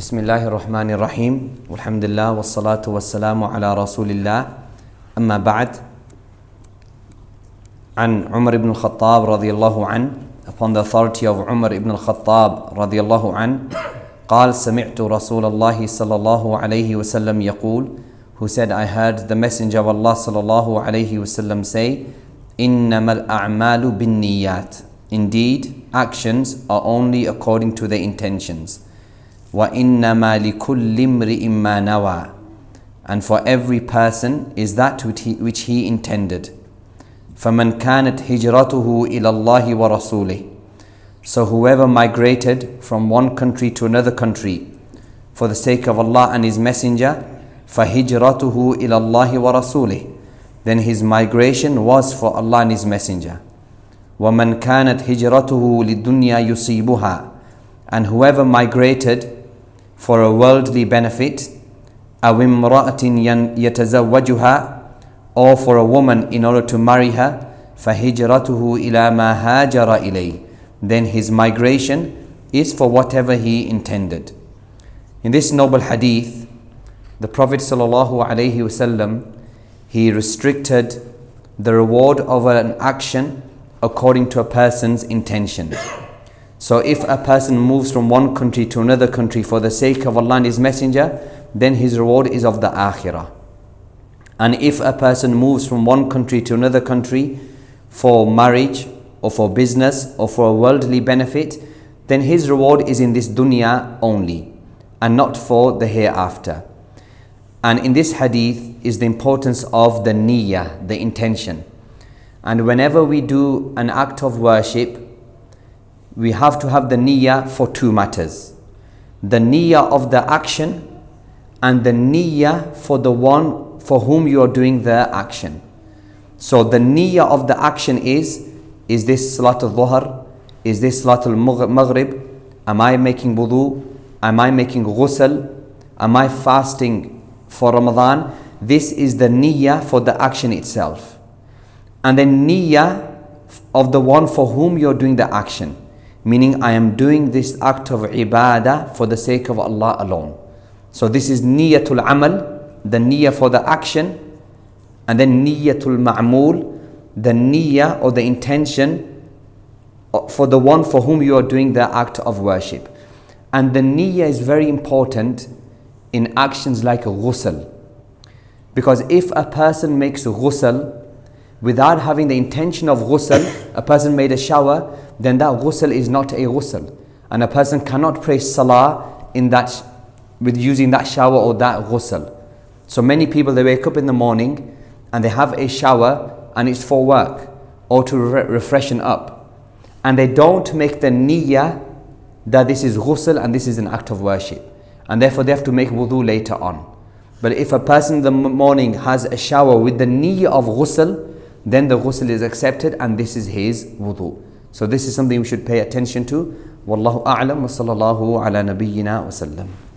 Bismillahir Rahmanir Rahim. Alhamdulillah wassalatu wassalamu ala Rasulillah. Amma ba'd. An Umar ibn al-Khattab radiyallahu an, upon the authority of Umar ibn al-Khattab radiyallahu an, قال سمعت رسول الله صلى الله عليه وسلم يقول, who said, I heard the Messenger of Allah sallallahu alayhi wasallam say, إنما الأعمال بالنيات. Indeed, actions are only according to the intentions. وَإِنَّمَا لِكُلِّ امْرِئٍ مَّا نَوَى. And for every person is that which he intended. فَمَنْ كَانَتْ هِجْرَتُهُ إِلَى اللَّهِ وَرَسُولِهِ. So whoever migrated from one country to another country for the sake of Allah and His Messenger, فَهِجْرَتُهُ إِلَى اللَّهِ وَرَسُولِهِ. Then his migration was for Allah and His Messenger. وَمَنْ كَانَتْ هِجْرَتُهُ لِلدُّنْيَا يُصِيبُهَا. And whoever migrated for a worldly benefit, أَوْ امْرَأَةٍ يَتَزَوَّجُهَا, or for a woman in order to marry her, فَهِجْرَتُهُ إِلَى مَا هَاجَرَ إِلَيْهِ. Then his migration is for whatever he intended. In this noble hadith, the Prophet ﷺ, he restricted the reward of an action according to a person's intention. So if a person moves from one country to another country for the sake of Allah and His Messenger, then his reward is of the akhirah. And if a person moves from one country to another country for marriage or for business or for a worldly benefit, then his reward is in this dunya only and not for the hereafter. And in this hadith is the importance of the niyyah, the intention. And whenever we do an act of worship, we have to have the niyyah for two matters. The niyyah of the action and the niyyah for the one for whom you are doing the action. So the niyyah of the action is this Salatul Dhuhr? Is this Salatul Maghrib? Am I making wudu? Am I making ghusl? Am I fasting for Ramadan? This is the niyyah for the action itself. And then niyyah of the one for whom you are doing the action. Meaning I am doing this act of ibadah for the sake of Allah alone. So this is niyyatul amal, the niyyah for the action, and then niyyatul ma'mul, the niyyah or the intention for the one for whom you are doing the act of worship. And the niyyah is very important in actions like ghusl. Because if a person makes ghusl without having the intention of ghusl, a person made a shower, then that ghusl is not a ghusl. And a person cannot pray salah in that, with using that shower or that ghusl. So many people, they wake up in the morning and they have a shower and it's for work or to refreshen up. And they don't make the niyyah that this is ghusl and this is an act of worship. And therefore they have to make wudu later on. But if a person in the morning has a shower with the niyyah of ghusl, then the ghusl is accepted and this is his wudu. So this is something we should pay attention to. Wallahu a'lam wa sallallahu ala nabiyyina wa sallam.